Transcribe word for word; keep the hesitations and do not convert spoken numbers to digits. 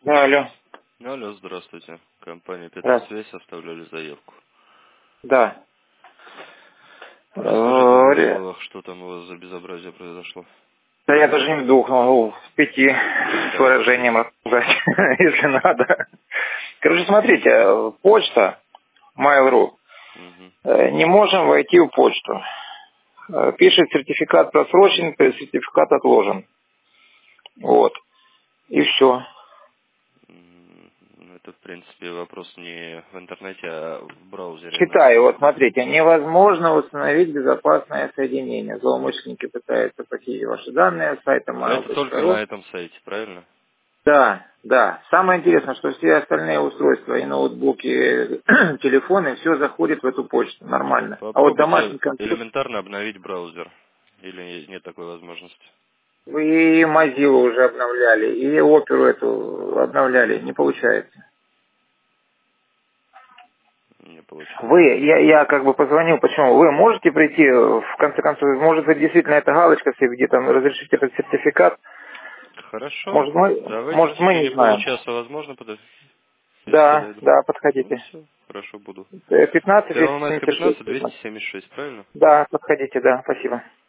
Алло. Алло, здравствуйте. Компания Здравствуйте. Петросвязь оставляли заявку. Да. Расскажите в Э, двух ре- словах, что там у вас за безобразие произошло. Да я даже не в двух, могу в пяти с Так, выражением говорите. рассказать, если надо. Короче, смотрите, э, почта Mail.ru. Угу. Э, Не можем войти в почту. Э, Пишет сертификат просрочен, сертификат отложен. Вот. И все. Это, в принципе, вопрос не в интернете, а в браузере Читаю, вот написано. смотрите, невозможно установить безопасное соединение. Злоумышленники пытаются похитить ваши данные с сайта Но это только mail.ru. на этом сайте, правильно? Да, да. Самое интересное, что все остальные устройства, и ноутбуки, телефоны, все заходит в эту почту. Нормально. А вот Попробуйте домашний компьютер, элементарно обновить браузер. Или нет такой возможности? вы и Mozilla уже обновляли, и оперу эту обновляли. Не получается. Не получается. Вы, я, я как бы позвонил, почему? Вы можете прийти, в конце концов, может быть, действительно эта галочка, если где там разрешите этот сертификат, Хорошо. может мы, Давайте в может мы не течение знаем. получаса возможно подойти, если Да, подойду. да, Ну подходите. все, хорошо, буду. Э, пятнадцать двести Первомайская семьдесят шесть. пятнадцать, двести семьдесят шесть, правильно? Да, подходите, да, спасибо.